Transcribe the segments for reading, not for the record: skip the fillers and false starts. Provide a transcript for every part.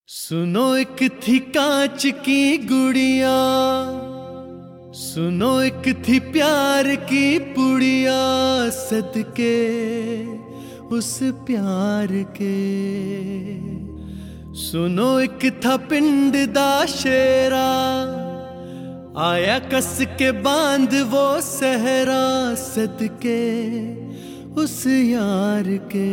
सुनो एक थी कांच की गुड़िया, सुनो एक थी प्यार की पुड़िया, सदके उस प्यार के। सुनो एक था पिंड दा शेरा, आया कस के बांध वो सहरा, सदके उस यार के।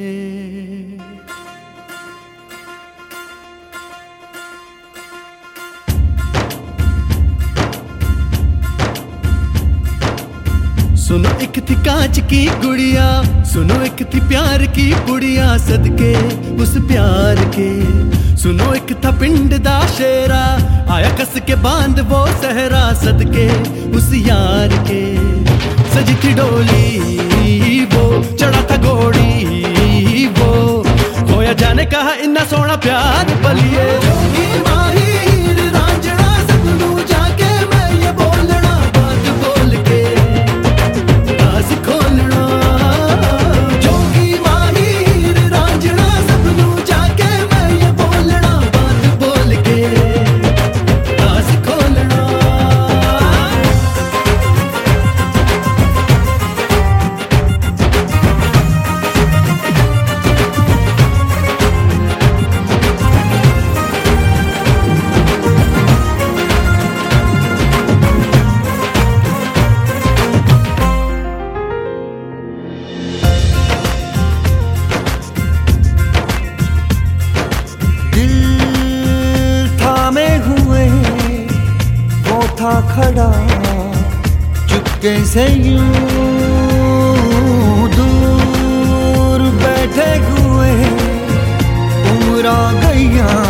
सुनो एक थी कांच की गुड़िया, सुनो एक थी प्यार की पुड़िया, सदके उस प्यार के। सुनो एक था पिंड दा शेरा, आया कस के बांध वो सहरा, सदके उस यार के। सजी थी डोली वो, चढ़ा था घोड़ी वो, खोया जाने कहा इन्ना सोना प्यार बलिए। था खड़ा चुपके से यूं दूर बैठे हुए, उम्र आ गई